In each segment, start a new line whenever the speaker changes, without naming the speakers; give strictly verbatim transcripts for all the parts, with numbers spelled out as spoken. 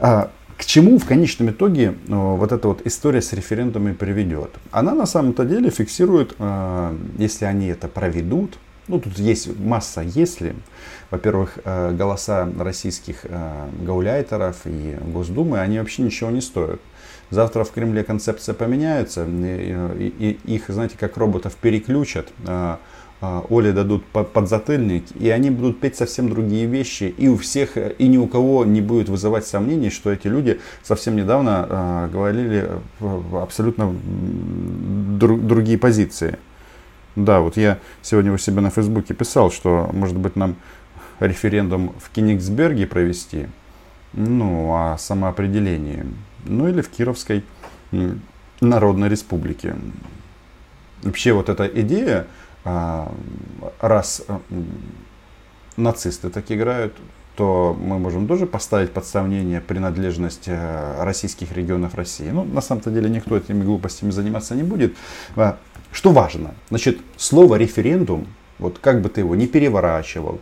К чему в конечном итоге вот эта вот история с референдумами приведет? Она на самом-то деле фиксирует, если они это проведут, ну тут есть масса «если». Во-первых, голоса российских гауляйтеров и Госдумы, они вообще ничего не стоят. Завтра в Кремле концепция поменяется, и, и их, знаете, как роботов переключат. Оле дадут подзатыльник, и они будут петь совсем другие вещи, и у всех, и ни у кого не будет вызывать сомнений, что эти люди совсем недавно э, говорили абсолютно дру, другие позиции. Да, вот я сегодня у себя на Фейсбуке писал, что, может быть, нам референдум в Кенигсберге провести, ну, о самоопределении, ну, или в Кировской Народной Республике. Вообще, вот эта идея, раз нацисты так играют, то мы можем тоже поставить под сомнение принадлежность российских регионов России. Ну, на самом-то деле, никто этими глупостями заниматься не будет. Что важно? Значит, слово референдум, вот как бы ты его не переворачивал,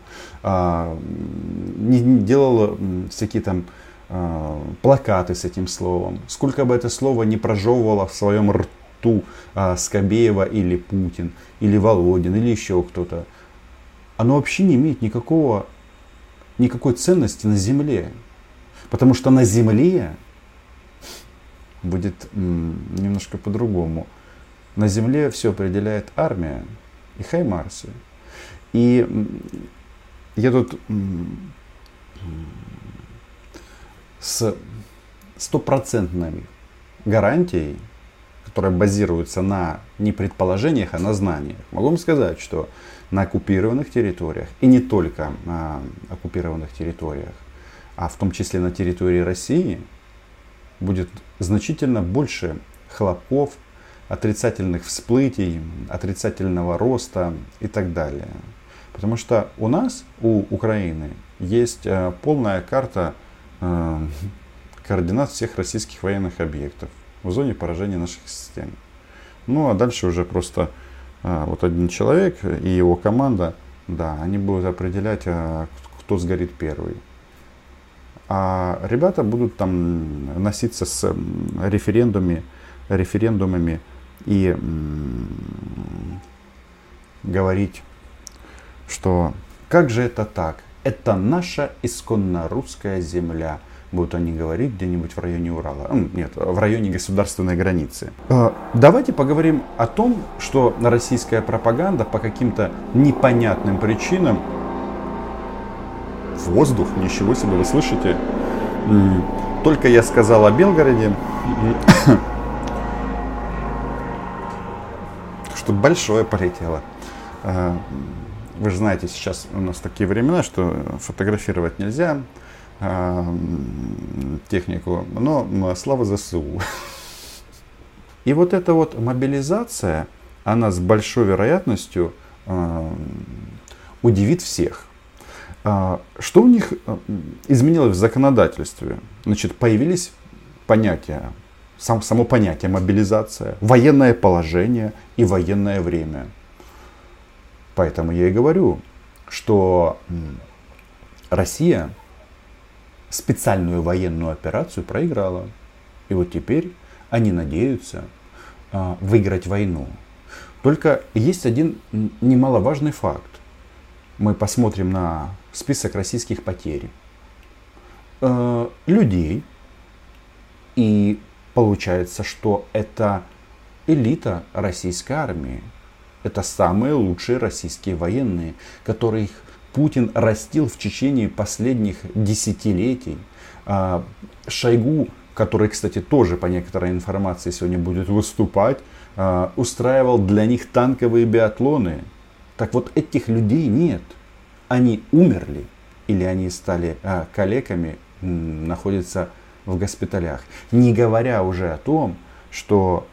не делал всякие там плакаты с этим словом, сколько бы это слово не прожевывало в своем рту, ту а, Скобеева или Путин, или Володин, или еще кто-то, оно вообще не имеет никакого, никакой ценности на земле. Потому что на земле будет м, немножко по-другому. На земле все определяет армия и хаймарсы. И м, я тут м, с стопроцентной гарантией, которая базируется на не предположениях, а на знаниях. Могу вам сказать, что на оккупированных территориях, и не только на оккупированных территориях, а в том числе на территории России, будет значительно больше хлопков, отрицательных всплытий, отрицательного роста и так далее. Потому что у нас, у Украины, есть полная карта координат всех российских военных объектов в зоне поражения наших систем. Ну а дальше уже просто а, вот один человек и его команда, да, они будут определять, а, кто сгорит первый. А ребята будут там носиться с референдумами, референдумами и м- говорить, что как же это так? Это наша исконно русская земля. Будут они говорить где-нибудь в районе Урала. Нет, в районе государственной границы. Давайте поговорим о том, что российская пропаганда по каким-то непонятным причинам... Воздух, ничего себе, вы слышите? Только я сказал о Белгороде, что большое полетело. Вы же знаете, сейчас у нас такие времена, что фотографировать нельзя. Технику, но слава ЗСУ. И вот эта вот мобилизация, она с большой вероятностью э, удивит всех. Э, что у них изменилось в законодательстве? Значит, появились понятия, сам, само понятие мобилизация, военное положение и военное время. Поэтому я и говорю, что Россия специальную военную операцию проиграла. И вот теперь они надеются а, выиграть войну. Только есть один немаловажный факт. Мы посмотрим на список российских потерь. Э, людей. И получается, что это элита российской армии. Это самые лучшие российские военные, которых Путин растил в течение последних десятилетий. Шойгу, который, кстати, тоже по некоторой информации сегодня будет выступать, устраивал для них танковые биатлоны. Так вот, этих людей нет. Они умерли или они стали калеками, находятся в госпиталях. Не говоря уже о том, что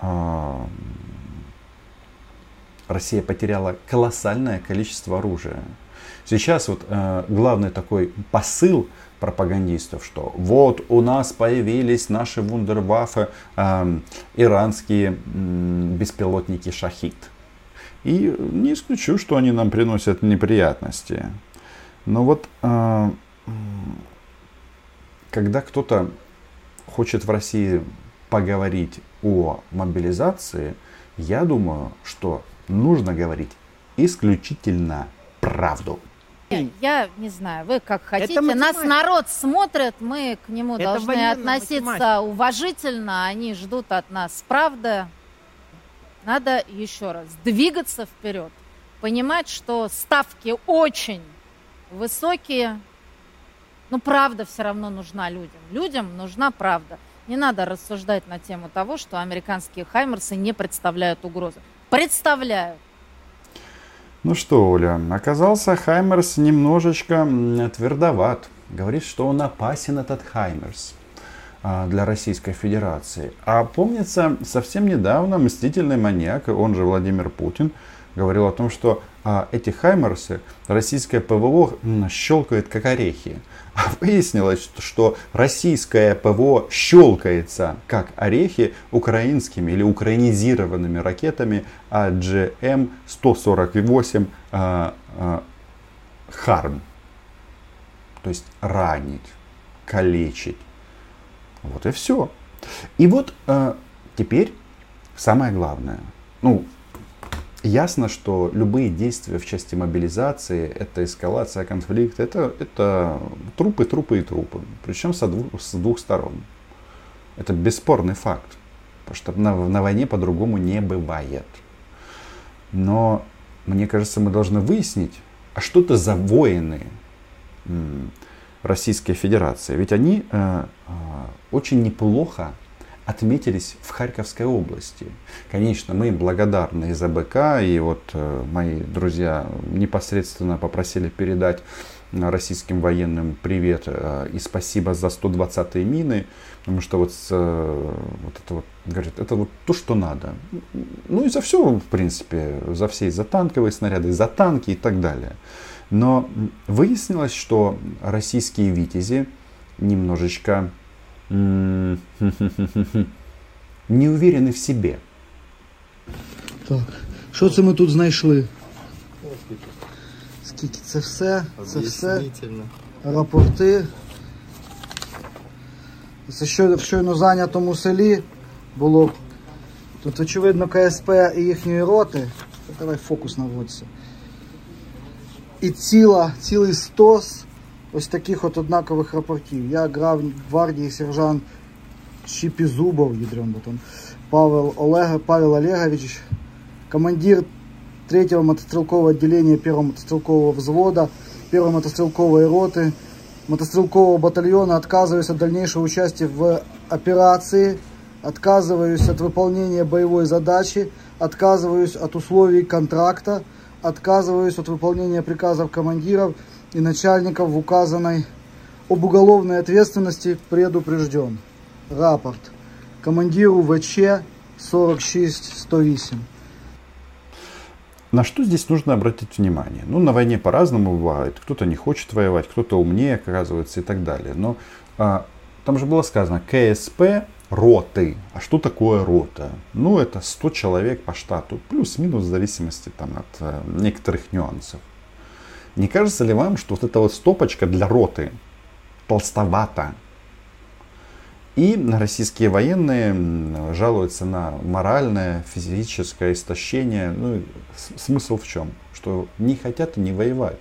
Россия потеряла колоссальное количество оружия. Сейчас вот э, главный такой посыл пропагандистов, что вот у нас появились наши вундерваффе, э, иранские э, беспилотники «Шахид». И не исключу, что они нам приносят неприятности. Но вот э, когда кто-то хочет в России поговорить о мобилизации, я думаю, что нужно говорить исключительно правду.
Я не знаю, вы как хотите. Нас народ смотрит, мы к нему Это должны относиться математика. уважительно. Они ждут от нас правды. Надо еще раз двигаться вперед. Понимать, что ставки очень высокие. Но правда все равно нужна людям. Людям нужна правда. Не надо рассуждать на тему того, что американские хаймерсы не представляют угрозы. Представляют.
Ну что, Оля, оказался Хаймерс немножечко твердоват. Говорит, что он опасен, этот Хаймерс, для Российской Федерации. А помнится, совсем недавно мстительный маньяк, он же Владимир Путин, говорил о том, что эти Хаймерсы российское ПВО щелкает как орехи. А выяснилось, что российское ПВО щелкается как орехи украинскими или украинизированными ракетами джи эм сто сорок восемь а, а, Харм. То есть ранить, калечить. Вот и все. И вот а, теперь самое главное. Ну, ясно, что любые действия в части мобилизации, это эскалация конфликта, это, это трупы, трупы и трупы. Причем со двух, с двух сторон. Это бесспорный факт. Потому что на, на войне по-другому не бывает. Но, мне кажется, мы должны выяснить, а что это за воины м, Российской Федерации. Ведь они э, э, очень неплохо отметились в Харьковской области. Конечно, мы им благодарны из АБК, и вот э, мои друзья непосредственно попросили передать российским военным привет э, и спасибо за сто двадцатые мины, потому что вот, э, вот это вот, говорит, это вот то, что надо. Ну и за все, в принципе, за все, за танковые снаряды, за танки и так далее. Но выяснилось, что российские витязи немножечко не уверены в себе.
Так, що це ми тут знайшли? Скільки це все? Це все рапорти. Це що, в щойно зайнятому селі було. Тут, очевидно, ка ес пе і їхньої роти. Давай фокус наводься. І ціла, цілий стос ось таких от однакових рапортів. Я грав в гвардії сержант Чіпізубов, ядрен батон, Павел, Олег, Павел Олегович, командир третьего мотострелкового отделения первого мотострелкового взвода, первой мотострелковой роты, мотострелкового батальона. Отказываюсь от дальнейшего участия в операции, отказываюсь от выполнения боевой задачи, отказываюсь от условий контракта, отказываюсь от выполнения приказов командиров и начальников в указанной об уголовной ответственности предупрежден. Рапорт командиру ВЧ сорок шесть сто восемь.
На что здесь нужно обратить внимание? Ну, на войне по-разному бывает. Кто-то не хочет воевать, кто-то умнее оказывается и так далее. Но а, там же было сказано ка эс пэ роты. А что такое рота? Ну, это сто человек по штату. Плюс-минус в зависимости там, от а, некоторых нюансов. Не кажется ли вам, что вот эта вот стопочка для роты толстовата? И российские военные жалуются на моральное, физическое истощение. Ну, смысл в чем? Что не хотят не воевать.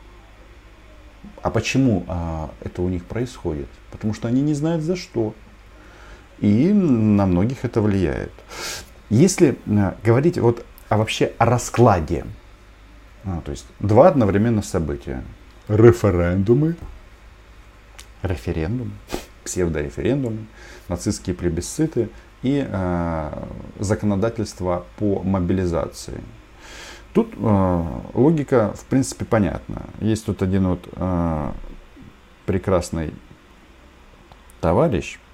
А почему а, это у них происходит? Потому что они не знают за что. И на многих это влияет. Если а, говорить вот, а вообще о раскладе. А, то есть два одновременно события. Референдумы. Референдум. Псевдореферендумы, нацистские плебисциты и э, законодательство по мобилизации. Тут э, логика, в принципе, понятна. Есть тут один вот э, прекрасный товарищ.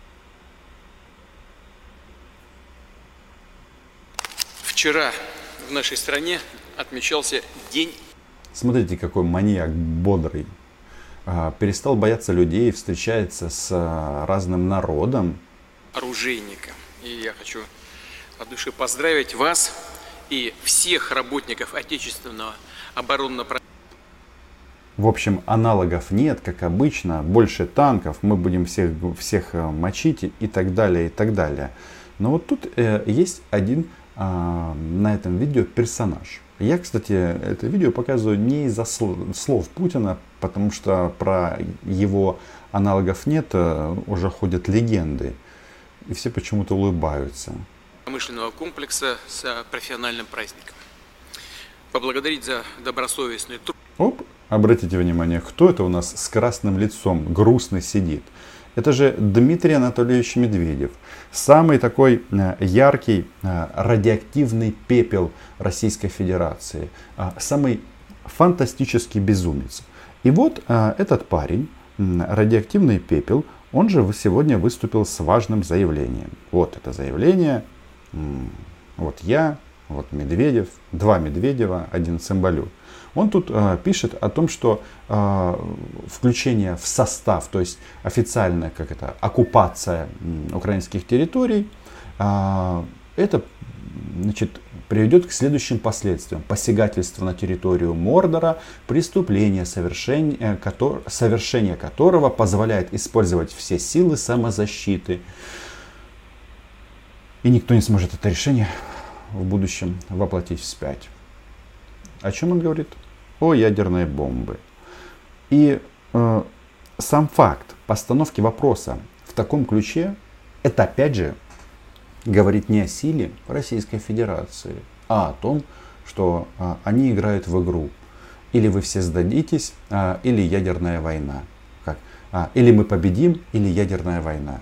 Вчера в нашей стране отмечался день.
Смотрите, какой маньяк бодрый. Перестал бояться людей, встречается с разным народом.
Оружейника. И я хочу от души поздравить вас и всех работников отечественного оборонного.
В общем, аналогов нет, как обычно, больше танков, мы будем всех, всех мочить и так далее, и так далее. Но вот тут э, есть один э, на этом видео персонаж. Я, кстати, это видео показываю не из-за слов, слов Путина, потому что про его аналогов нет, э, уже ходят легенды. И все почему-то улыбаются.
Промышленного комплекса с профессиональным праздником. Поблагодарить за добросовестный труд.
Оп, обратите внимание, кто это у нас с красным лицом, грустный сидит. Это же Дмитрий Анатольевич Медведев. Самый такой яркий радиоактивный пепел Российской Федерации. Самый фантастический безумец. И вот этот парень, радиоактивный пепел, он же сегодня выступил с важным заявлением. Вот это заявление. Вот я, вот Медведев, два Медведева, один Цымбалюк. Он тут э, пишет о том, что э, включение в состав, то есть официальная как это, оккупация э, украинских территорий, э, это значит, приведет к следующим последствиям. Посягательство на территорию Мордора, преступление, совершение, котор, совершение которого позволяет использовать все силы самозащиты. И никто не сможет это решение в будущем воплотить вспять. О чем он говорит? О ядерной бомбе. И э, сам факт постановки вопроса в таком ключе, это опять же говорит не о силе Российской Федерации, а о том, что э, они играют в игру. Или вы все сдадитесь, э, или ядерная война. Как? А, или мы победим, или ядерная война.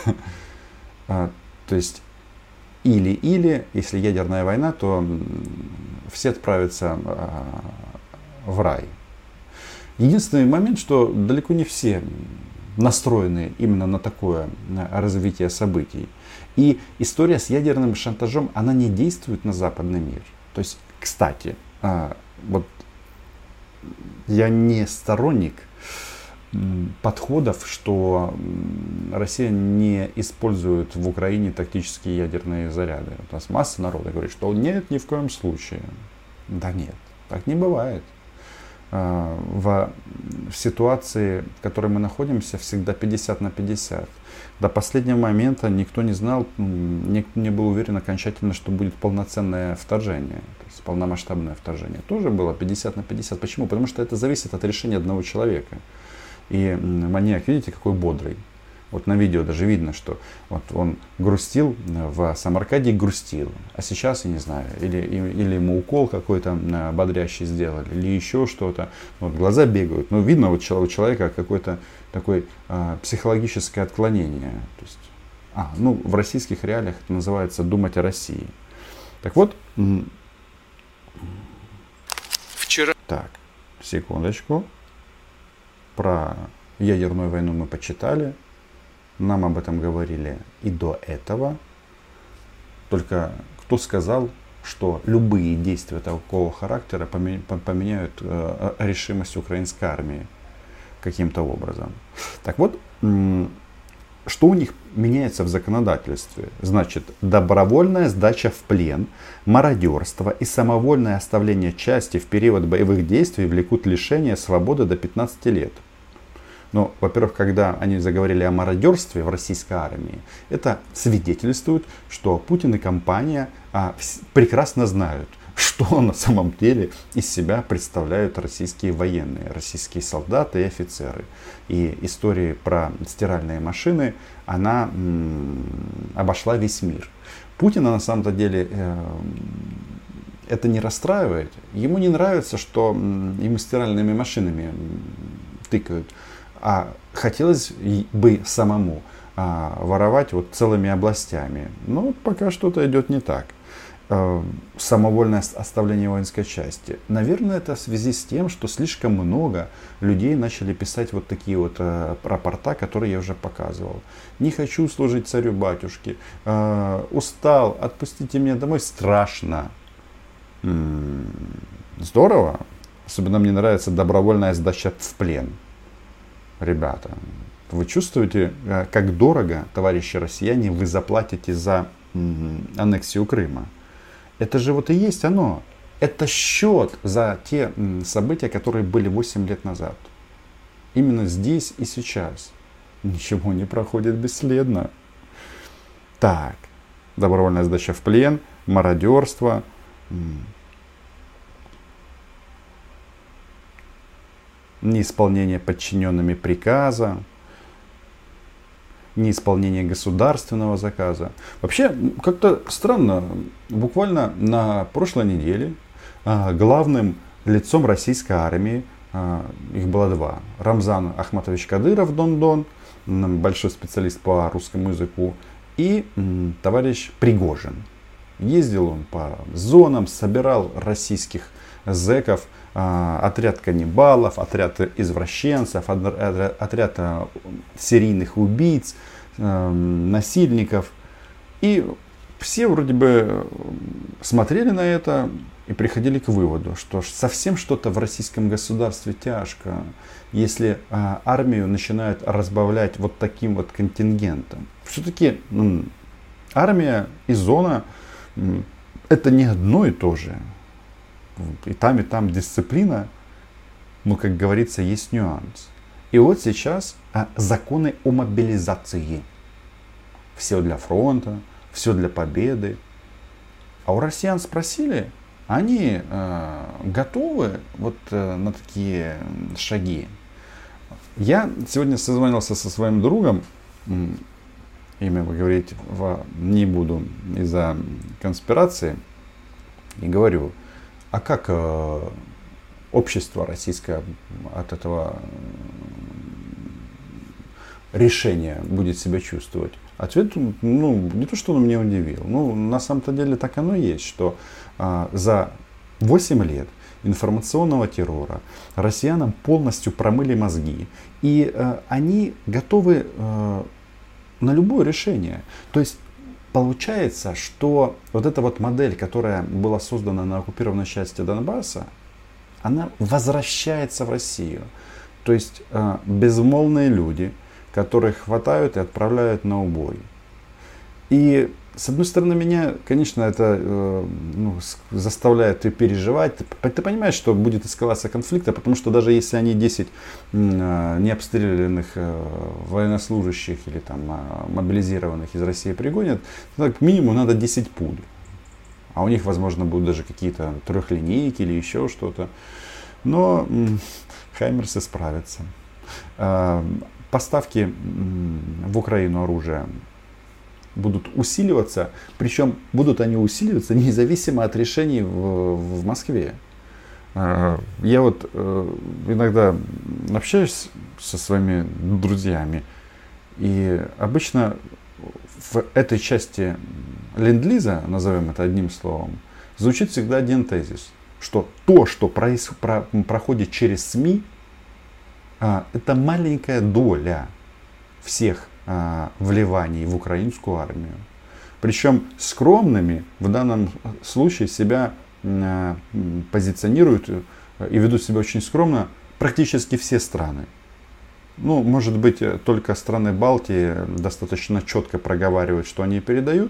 То есть или-или, если ядерная война, то все отправятся в рай. Единственный момент, что далеко не все настроены именно на такое развитие событий. И история с ядерным шантажом, она не действует на западный мир. То есть, кстати, вот я не сторонник подходов, что Россия не использует в Украине тактические ядерные заряды. У нас масса народа говорит, что нет, ни в коем случае. Да нет, так не бывает. В, в ситуации, в которой мы находимся, всегда пятьдесят на пятьдесят. До последнего момента никто не знал, никто не был уверен окончательно, что будет полноценное вторжение, то есть полномасштабное вторжение. Тоже было пятьдесят на пятьдесят. Почему? Потому что это зависит от решения одного человека. И маньяк, видите, какой бодрый. Вот на видео даже видно, что вот он грустил, в Самаркаде грустил. А сейчас, я не знаю, или, или ему укол какой-то бодрящий сделали, или еще что-то. Вот глаза бегают. Но видно вот у человека какое-то такое а, психологическое отклонение. То есть, а, ну, в российских реалиях это называется думать о России. Так вот.
Вчера.
Так, секундочку. Про ядерную войну мы почитали. Нам об этом говорили и до этого. Только кто сказал, что любые действия такого характера поменяют решимость украинской армии каким-то образом. Так вот, что у них меняется в законодательстве? Значит, добровольная сдача в плен, мародерство и самовольное оставление части в период боевых действий влекут лишение свободы до пятнадцати лет. Но, во-первых, когда они заговорили о мародерстве в российской армии, это свидетельствует, что Путин и компания а, прекрасно знают, что на самом деле из себя представляют российские военные, российские солдаты и офицеры. И история про стиральные машины, она м, обошла весь мир. Путина на самом-то деле э, это не расстраивает. Ему не нравится, что м, ему стиральными машинами тыкают. А хотелось бы самому а, воровать вот целыми областями. Но пока что-то идет не так. А, самовольное оставление воинской части. Наверное, это в связи с тем, что слишком много людей начали писать вот такие вот а, рапорта, которые я уже показывал. Не хочу служить царю-батюшке. А, устал, отпустите меня домой. Страшно. М-м, здорово. Особенно мне нравится добровольная сдача в плен. Ребята, вы чувствуете, как дорого, товарищи россияне, вы заплатите за аннексию Крыма? Это же вот и есть оно. это счет за те события, которые были восемь лет назад. Именно здесь и сейчас. Ничего не проходит бесследно. Так, добровольная сдача в плен, мародерство, неисполнение подчиненными приказа, неисполнение государственного заказа. Вообще, как-то странно, буквально на прошлой неделе главным лицом российской армии, их было два, Рамзан Ахматович Кадыров, Дон-Дон, большой специалист по русскому языку, и товарищ Пригожин. Ездил он по зонам, собирал российских зэков, отряд каннибалов, отряд извращенцев, отряд серийных убийц, насильников. И все вроде бы смотрели на это и приходили к выводу, что совсем что-то в российском государстве тяжко, если армию начинают разбавлять вот таким вот контингентом. Все-таки армия и зона это не одно и то же. И там, и там дисциплина, но, как говорится, есть нюанс. И вот сейчас а, законы о мобилизации. Все для фронта, все для победы. А у россиян спросили, они э, готовы вот э, на такие шаги. Я сегодня созвонился со своим другом, имя говорить не буду из-за конспирации, и говорю, а как э, общество российское от этого решения будет себя чувствовать? Ответ, ну, не то, что он меня удивил, ну, на самом-то деле так оно и есть, что э, за восемь лет информационного террора россиянам полностью промыли мозги, и э, они готовы э, на любое решение. То есть получается, что вот эта вот модель, которая была создана на оккупированной части Донбасса, она возвращается в Россию. То есть э, безмолвные люди, которых хватают и отправляют на убой. И с одной стороны, меня, конечно, это э, ну, заставляет и переживать. Ты, ты понимаешь, что будет эскалация конфликта, потому что даже если они десять э, необстрелянных э, военнослужащих или там, э, мобилизированных из России пригонят, то как минимум надо десять пуль. А у них, возможно, будут даже какие-то трехлинейки или еще что-то. Но э, хаймерсы справятся. Э, поставки э, в Украину оружия будут усиливаться, причем будут они усиливаться независимо от решений в, в Москве. Я вот иногда общаюсь со своими друзьями, и обычно в этой части ленд-лиза, назовем это одним словом, звучит всегда один тезис, что то, что проис, про, проходит через СМИ, это маленькая доля всех вливаний в украинскую армию. Причем скромными в данном случае себя позиционируют и ведут себя очень скромно практически все страны. Ну, может быть, только страны Балтии достаточно четко проговаривают, что они передают.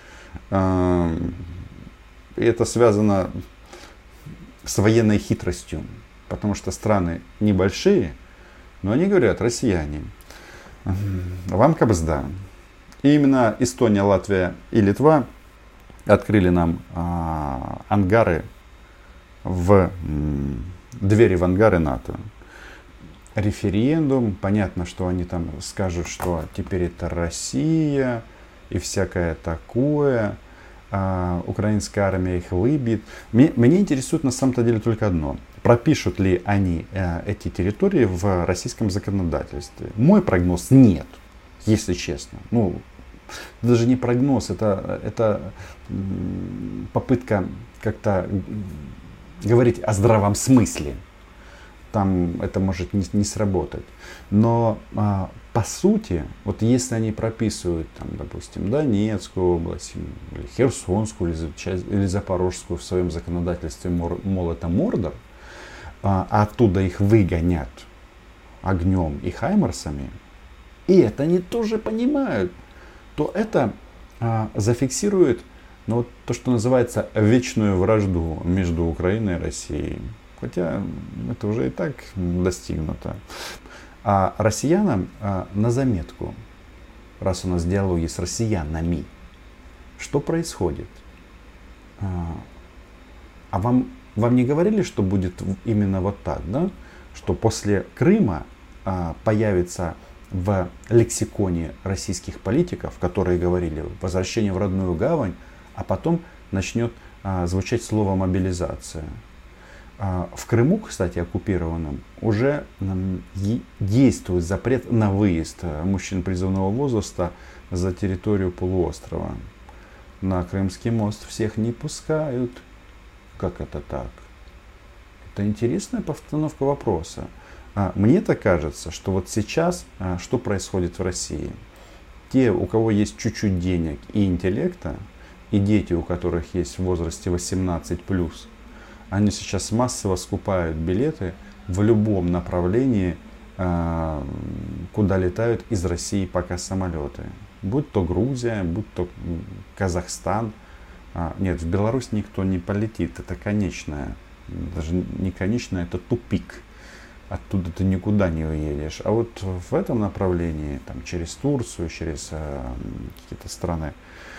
И это связано с военной хитростью, потому что страны небольшие, но они говорят, россияне, вам кабзда. И именно Эстония, Латвия и Литва открыли нам а, ангары в м, двери в ангары НАТО. Референдум, понятно, что они там скажут, что теперь это Россия и всякое такое. А, украинская армия их выбьет. Мне, меня интересует на самом-то деле только одно. Пропишут ли они э, эти территории в российском законодательстве? Мой прогноз нет, если честно. Ну, даже не прогноз, это, это попытка как-то говорить о здравом смысле. Там это может не, не сработать. Но а, по сути, вот если они прописывают, там, допустим, Донецкую область, или Херсонскую, или, или Запорожскую в своем законодательстве, мол, это Мордор, а оттуда их выгонят огнем и хаймерсами, и это они тоже понимают, то это а, зафиксирует ну, вот то, что называется вечную вражду между Украиной и Россией. Хотя это уже и так достигнуто. А россиянам а, на заметку, раз у нас диалоги с россиянами, что происходит? А, а вам, вам не говорили, что будет именно вот так, да? Что после Крыма а, появится в лексиконе российских политиков, которые говорили «возвращение в родную гавань», а потом начнет а, звучать слово «мобилизация». А, в Крыму, кстати, оккупированном, уже м, действует запрет на выезд мужчин призывного возраста за территорию полуострова. На Крымский мост всех не пускают. Как это так? Это интересная постановка вопроса. А, мне-то кажется, что вот сейчас а, что происходит в России? Те, у кого есть чуть-чуть денег и интеллекта, и дети, у которых есть в возрасте восемнадцать плюс, они сейчас массово скупают билеты в любом направлении, куда летают из России пока самолеты. Будь то Грузия, будь то Казахстан. Нет, в Беларусь никто не полетит, это конечная. Даже не конечная, это тупик. Оттуда ты никуда не уедешь. А вот в этом направлении, там, через Турцию, через какие-то страны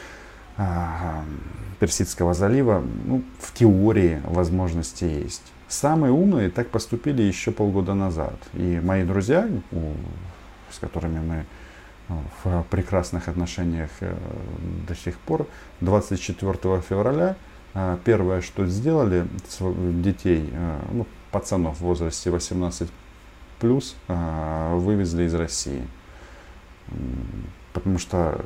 Персидского залива, ну, в теории возможности есть. Самые умные так поступили еще полгода назад. И мои друзья, с которыми мы в прекрасных отношениях до сих пор, двадцать четвёртого февраля первое, что сделали, детей, ну, пацанов в возрасте восемнадцать плюс, вывезли из России. Потому что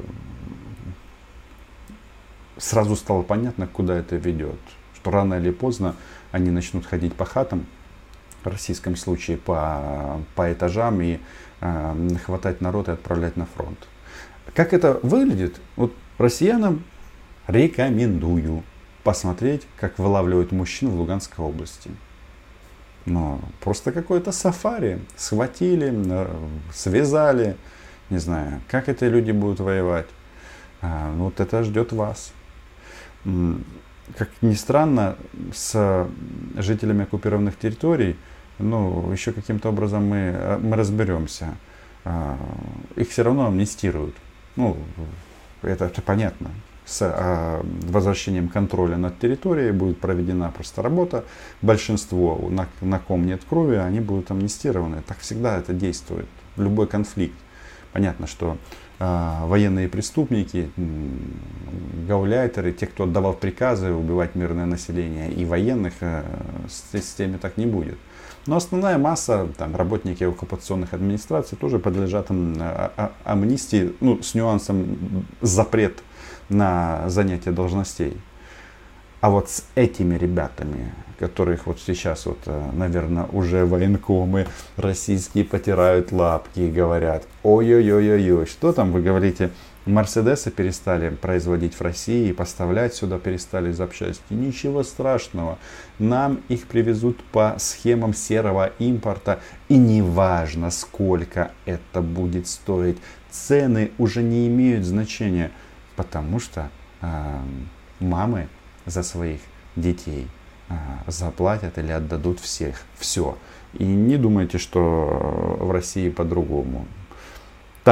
сразу стало понятно, куда это ведет. Что рано или поздно они начнут ходить по хатам, в российском случае по, по этажам, и э, хватать народ и отправлять на фронт. Как это выглядит? Вот россиянам рекомендую посмотреть, как вылавливают мужчин в Луганской области. Но просто какое-то сафари. Схватили, э, связали. Не знаю, как эти люди будут воевать. А, вот это ждет вас. Как ни странно, с жителями оккупированных территорий, ну, еще каким-то образом мы, мы разберемся. Их все равно амнистируют. Ну, это, это понятно. С а, возвращением контроля над территорией будет проведена просто работа. Большинство, на, на ком нет крови, они будут амнистированы. Так всегда это действует. Любой конфликт. Понятно, что э, военные преступники, гауляйтеры, те, кто отдавал приказы убивать мирное население, и военных, э, с, с теми так не будет. Но основная масса, там, работники оккупационных администраций тоже подлежат а, а, амнистии, ну, с нюансом запрет на занятие должностей. А вот с этими ребятами, которых вот сейчас, вот, наверное, уже военкомы российские потирают лапки и говорят: ой-ой-ой-ой, что там вы говорите, Мерседесы перестали производить в России, поставлять сюда перестали запчасти. Ничего страшного, нам их привезут по схемам серого импорта, и неважно, сколько это будет стоить, цены уже не имеют значения, потому что э, мамы за своих детей а, заплатят или отдадут всех. Все. И не думайте, что в России по-другому.